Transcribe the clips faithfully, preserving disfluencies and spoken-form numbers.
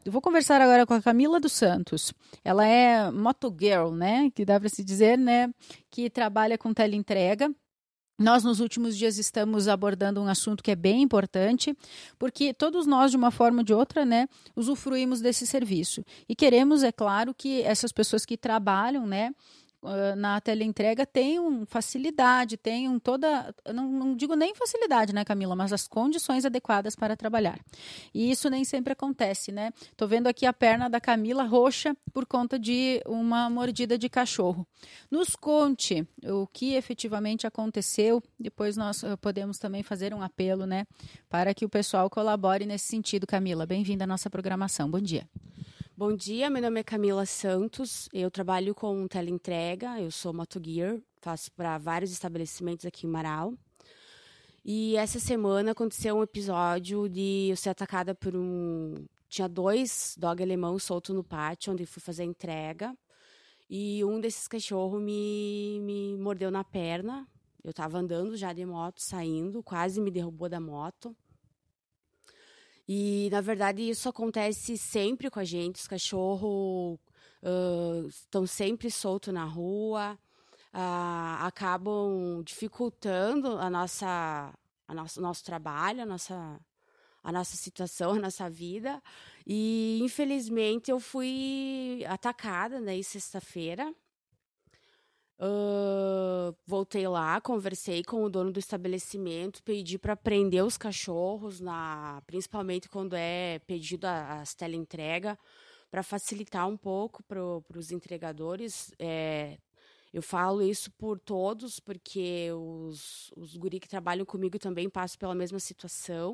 Eu vou conversar agora com a Camila dos Santos. Ela é motogirl, né? Que dá para se dizer, né? Que trabalha com teleentrega. Nós, nos últimos dias, estamos abordando um assunto que é bem importante, porque todos nós, de uma forma ou de outra, né, usufruímos desse serviço. E queremos, é claro, que essas pessoas que trabalham, né, uh, na teleentrega tenham facilidade, tenham toda, não, não digo nem facilidade, né, Camila, mas as condições adequadas para trabalhar. E isso nem sempre acontece, né? Tô vendo aqui a perna da Camila roxa por conta de uma mordida de cachorro. Nos conte o que efetivamente aconteceu, depois nós uh, podemos também fazer um apelo, né, para que o pessoal colabore nesse sentido. Camila, bem-vinda à nossa programação. Bom dia. Bom dia, meu nome é Camila Santos, eu trabalho com teleentrega, eu sou motogear, faço para vários estabelecimentos aqui em Marau. E essa semana aconteceu um episódio de eu ser atacada por um... Tinha dois dog alemão soltos no pátio, onde eu fui fazer a entrega. E um desses cachorros me, me mordeu na perna. Eu estava andando já de moto, saindo, quase me derrubou da moto. E, na verdade, isso acontece sempre com a gente. Os cachorros uh, estão sempre soltos na rua, uh, acabam dificultando a nossa, a nosso, nosso trabalho, a nossa, a nossa situação, a nossa vida. E, infelizmente, eu fui atacada, né, sexta-feira. Uh, voltei lá, conversei com o dono do estabelecimento, pedi para prender os cachorros, na, principalmente quando é pedido a, as teleentrega, para facilitar um pouco para os entregadores. É, eu falo isso por todos, porque os, os guri que trabalham comigo também passam pela mesma situação.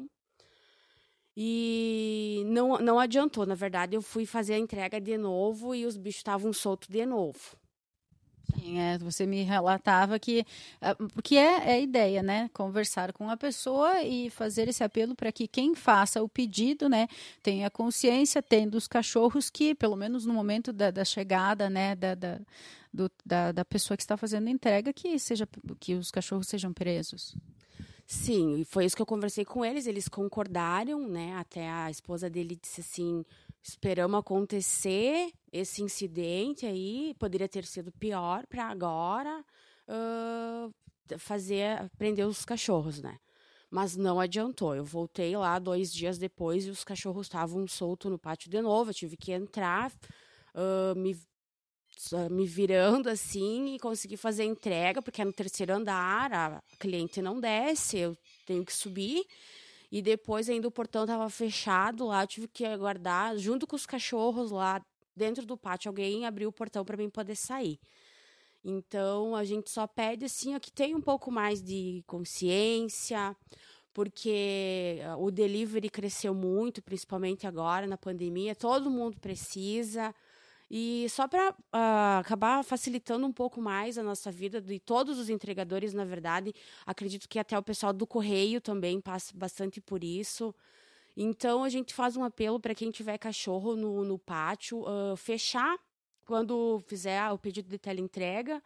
E não, não adiantou, na verdade, eu fui fazer a entrega de novo e os bichos estavam soltos de novo. Sim, é, você me relatava que, porque é, é a ideia, né? Conversar com a pessoa e fazer esse apelo para que quem faça o pedido, né, tenha consciência, tendo os cachorros que, pelo menos no momento da, da chegada, né, da, da, do, da, da pessoa que está fazendo a entrega, que, seja, que os cachorros sejam presos. Sim, e foi isso que eu conversei com eles, eles concordaram, né? Até a esposa dele disse assim, esperamos acontecer esse incidente aí, poderia ter sido pior para agora uh, fazer, prender os cachorros, né? Mas não adiantou, eu voltei lá dois dias depois e os cachorros estavam soltos no pátio de novo, eu tive que entrar, uh, me me virando assim e consegui fazer a entrega, porque é no terceiro andar, a cliente não desce, eu tenho que subir. E depois ainda o portão estava fechado lá, eu tive que aguardar, junto com os cachorros lá dentro do pátio, alguém abriu o portão para mim poder sair. Então, a gente só pede assim, ó, que tenha um pouco mais de consciência, porque o delivery cresceu muito, principalmente agora na pandemia, todo mundo precisa. E só para uh, acabar facilitando um pouco mais a nossa vida, de todos os entregadores, na verdade, acredito que até o pessoal do correio também passa bastante por isso. Então, a gente faz um apelo para quem tiver cachorro no, no pátio, uh, fechar quando fizer o pedido de teleentrega.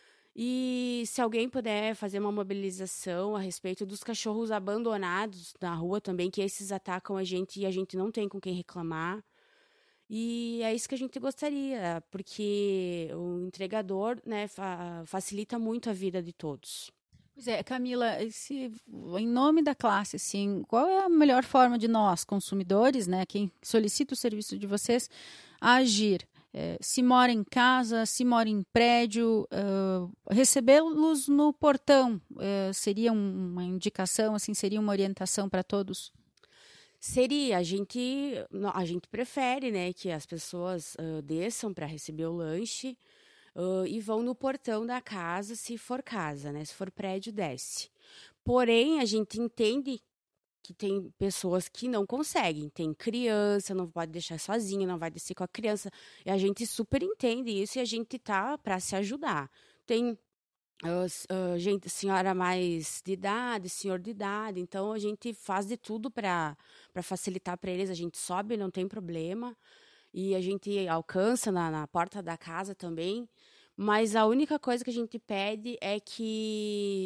E se alguém puder fazer uma mobilização a respeito dos cachorros abandonados na rua também, que esses atacam a gente e a gente não tem com quem reclamar. E é isso que a gente gostaria, porque o entregador, né, fa- facilita muito a vida de todos. Pois é, Camila, esse, em nome da classe, assim, qual é a melhor forma de nós, consumidores, né, quem solicita o serviço de vocês, agir? Eh, se mora em casa, se mora em prédio, uh, recebê-los no portão uh, seria um- uma indicação, assim, seria uma orientação para todos? Seria, a gente, no- a gente prefere, né, que as pessoas ah, desçam para receber o lanche ah, e vão no portão da casa, se for casa, né? Se for prédio, desce. Porém, a gente entende que tem pessoas que não conseguem. Tem criança, não pode deixar sozinha, não vai descer com a criança. E a gente super entende isso e a gente tá para se ajudar. Tem ah, s- ah, gente, senhora mais de idade, senhor de idade, então a gente faz de tudo para para facilitar para eles. A gente sobe, não tem problema, e a gente alcança na, na porta da casa também. Mas a única coisa que a gente pede é que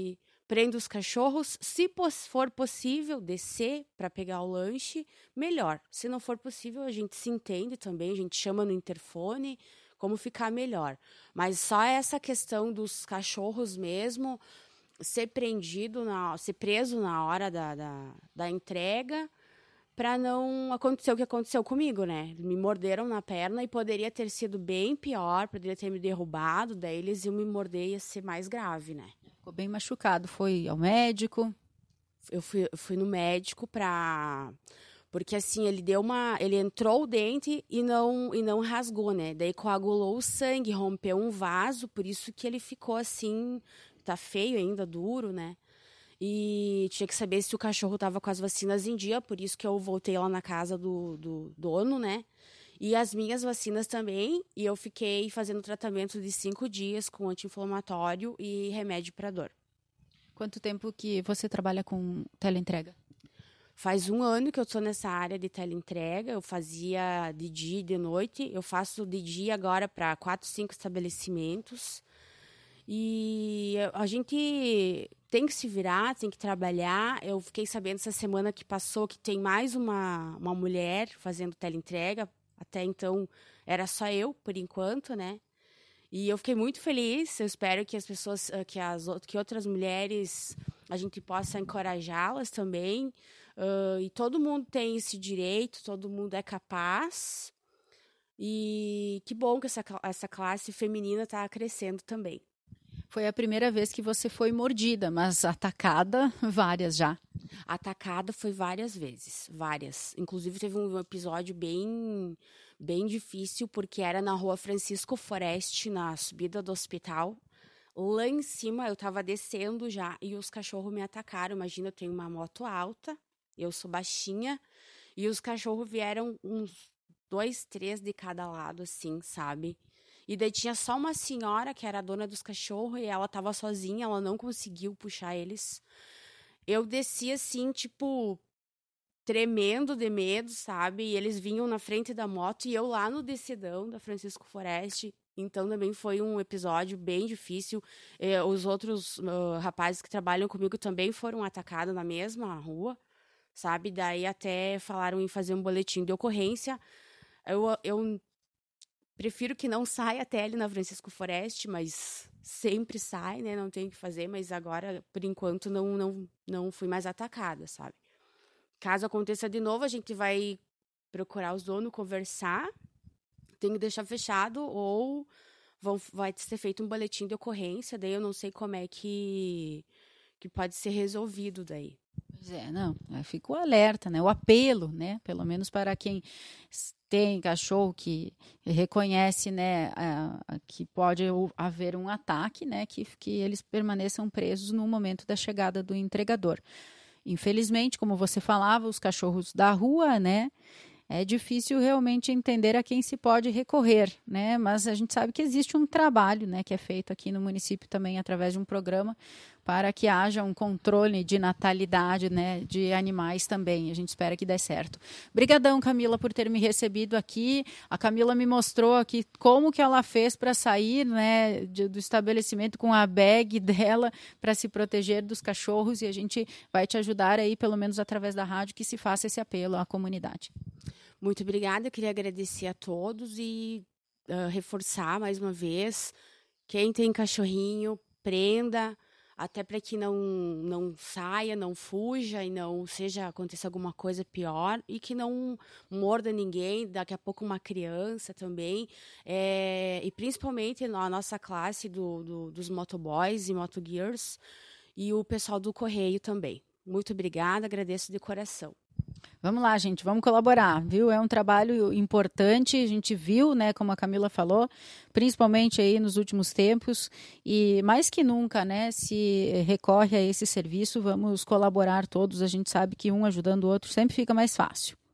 prendo os cachorros. Se for possível descer para pegar o lanche, melhor. Se não for possível, a gente se entende também, a gente chama no interfone, como ficar melhor. Mas só essa questão dos cachorros mesmo, ser prendido, na, ser preso na hora da, da, da entrega, para não acontecer o que aconteceu comigo, né? Me morderam na perna e poderia ter sido bem pior, poderia ter me derrubado, daí eles iam me morder e ia ser mais grave, né? Ficou bem machucado, foi ao médico? Eu fui, eu fui no médico para... Porque assim, ele deu uma... Ele entrou o dente e não, e não rasgou, né? Daí coagulou o sangue, rompeu um vaso, por isso que ele ficou assim... Tá feio ainda, duro, né? E tinha que saber se o cachorro estava com as vacinas em dia, por isso que eu voltei lá na casa do, do dono, né? E as minhas vacinas também, e eu fiquei fazendo tratamento de cinco dias com anti-inflamatório e remédio para dor. Quanto tempo que você trabalha com teleentrega? Faz um ano que eu estou nessa área de teleentrega, eu fazia de dia e de noite, eu faço de dia agora para quatro, cinco estabelecimentos. E a gente tem que se virar, tem que trabalhar. Eu fiquei sabendo essa semana que passou que tem mais uma, uma mulher fazendo teleentrega. Até então era só eu, por enquanto, né? E eu fiquei muito feliz. Eu espero que as pessoas, que, as, que outras mulheres, a gente possa encorajá-las também. Uh, e todo mundo tem esse direito, todo mundo é capaz. E que bom que essa, essa classe feminina está crescendo também. Foi a primeira vez que você foi mordida, mas atacada várias já. Atacada foi várias vezes, várias. Inclusive teve um episódio bem, bem difícil, porque era na rua Francisco Foreste, na subida do hospital. Lá em cima eu estava descendo já e os cachorros me atacaram. Imagina, eu tenho uma moto alta, eu sou baixinha, e os cachorros vieram uns dois, três de cada lado, assim, sabe? E daí tinha só uma senhora que era a dona dos cachorros e ela tava sozinha, ela não conseguiu puxar eles. Eu desci assim, tipo, tremendo de medo, sabe? E eles vinham na frente da moto e eu lá no descidão da Francisco Foreste. Então também foi um episódio bem difícil. Eh, os outros uh, rapazes que trabalham comigo também foram atacados na mesma rua, sabe? Daí até falaram em fazer um boletim de ocorrência. Eu... eu prefiro que não saia até ali na Francisco Foreste, mas sempre sai, né? Não tem o que fazer, mas agora, por enquanto, não, não, não fui mais atacada, sabe? Caso aconteça de novo, a gente vai procurar os donos, conversar, tem que deixar fechado ou vão, vai ser feito um boletim de ocorrência, daí eu não sei como é que, que pode ser resolvido daí. Pois é, não, ficou alerta, né? O apelo, né? Pelo menos para quem tem cachorro que reconhece, né, a, a, que pode haver um ataque, né? Que, que eles permaneçam presos no momento da chegada do entregador. Infelizmente, como você falava, os cachorros da rua, né? É difícil realmente entender a quem se pode recorrer, né? Mas a gente sabe que existe um trabalho, né, que é feito aqui no município também através de um programa para que haja um controle de natalidade, né, de animais também. A gente espera que dê certo. Obrigadão, Camila, por ter me recebido aqui. A Camila me mostrou aqui como que ela fez para sair, né, de, do estabelecimento com a bag dela para se proteger dos cachorros, e a gente vai te ajudar aí, pelo menos através da rádio, que se faça esse apelo à comunidade. Muito obrigada, eu queria agradecer a todos e uh, reforçar mais uma vez, quem tem cachorrinho, prenda, até para que não, não saia, não fuja e não seja aconteça alguma coisa pior e que não morda ninguém, daqui a pouco uma criança também, é, e principalmente na nossa classe do, do, dos motoboys e motogears e o pessoal do Correio também. Muito obrigada, agradeço de coração. Vamos lá, gente, vamos colaborar, viu? É um trabalho importante, a gente viu, né, como a Camila falou, principalmente aí nos últimos tempos, e mais que nunca, né, se recorre a esse serviço, vamos colaborar todos, a gente sabe que um ajudando o outro sempre fica mais fácil.